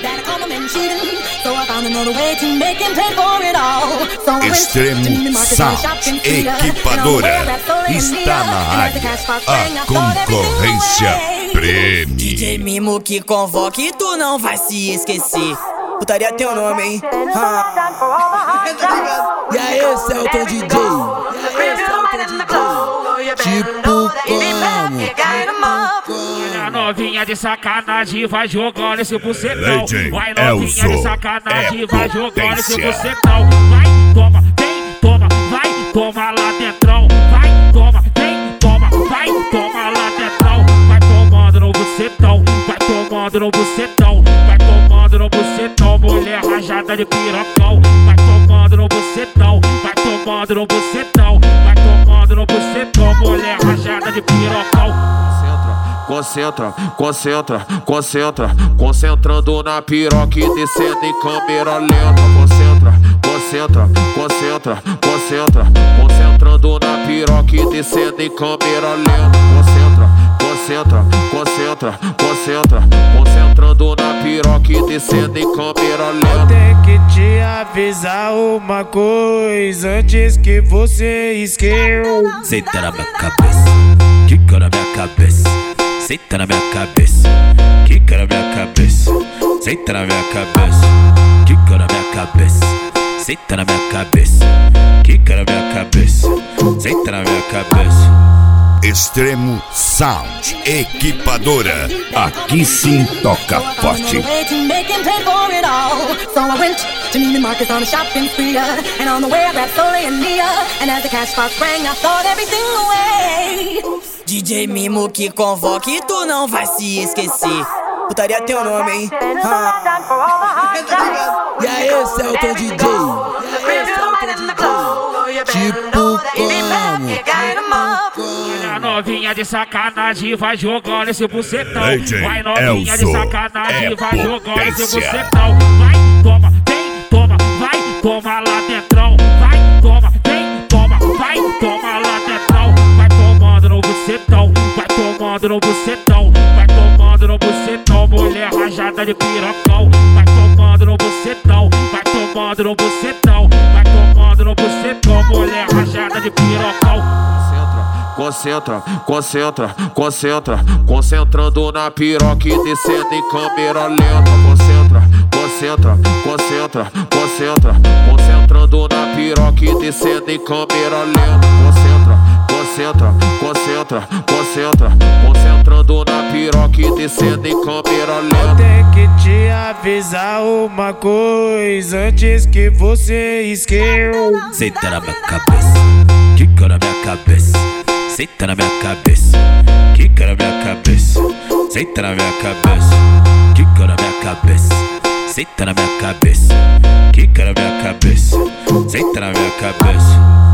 Extremo Sound Equipadora está na área. A concorrência prêmio. DJ Mimo que convoque, tu não vai se esquecer. Putaria teu nome, hein? E aí, Celton DJ? Tipo A novinha de sacanagem vai jogando esse bucetão. Vai novinha de sacanagem vai jogando esse bucetão. Vai, toma, vem, toma, vai, toma lá dentrão. Vai, toma, vem, toma, vai, toma lá dentrão. Vai tomando no bucetão, vai tomando no bucetão. Vai tomando no bucetão, mulher rajada de pirocão. Vai tomando no bucetão, vai tomando no bucetão. Vai tomando no bucetão, mulher rajada de pirocão. Concentra, concentra, concentra, concentrando na piroca e descendo em câmera lenta. Concentra, concentra, concentra, concentra, concentrando na piroca e descendo em câmera lenta. Concentra, concentra, concentra, concentra, concentrando na piroca e descendo em câmera lenta. Eu tenho que te avisar uma coisa antes que você esqueça. Senta na minha cabeça, quica na minha cabeça. Senta na minha cabeça, quica na minha cabeça. Senta na minha cabeça, quica na minha cabeça. Senta na minha cabeça, quica na minha cabeça. Senta na minha cabeça. Extremo Sound Equipadora. Aqui sim toca forte. DJ Mimo que convoque, tu não vai se esquecer. Putaria teu nome, hein? E aí, Celton DJ? Tipo A novinha de sacanagem vai jogando esse bucetão. Vai novinha de sacanagem vai jogando esse bucetão. Vai, toma, vem, toma, vai, toma lá dentrão. Vai, toma, vem, toma, vai, toma lá dentrão. Vai tomando no bucetão, vai tomando no bucetão. Vai tomando no bucetão, mulher rajada de pirocão. Vai tomando no bucetão, vai tomando no bucetão. Vai tomando no bucetão, mulher rajada de pirocão. Concentra, concentra, concentra, concentrando na piroca e descendo em câmera lenta. Concentra, concentra, concentra, concentra, concentrando na piroca e descendo em câmera lenta. Concentra, concentra, concentra, concentra, concentrando na piroca e descendo em câmera lenta. Eu tenho que te avisar uma coisa antes que você esqueça. Senta na minha cabeça, quica na minha cabeça. Senta na minha cabeça, quica na minha cabeça. Senta na minha cabeça, quica na minha cabeça. Senta na minha cabeça, quica na minha cabeça. Senta na minha cabeça.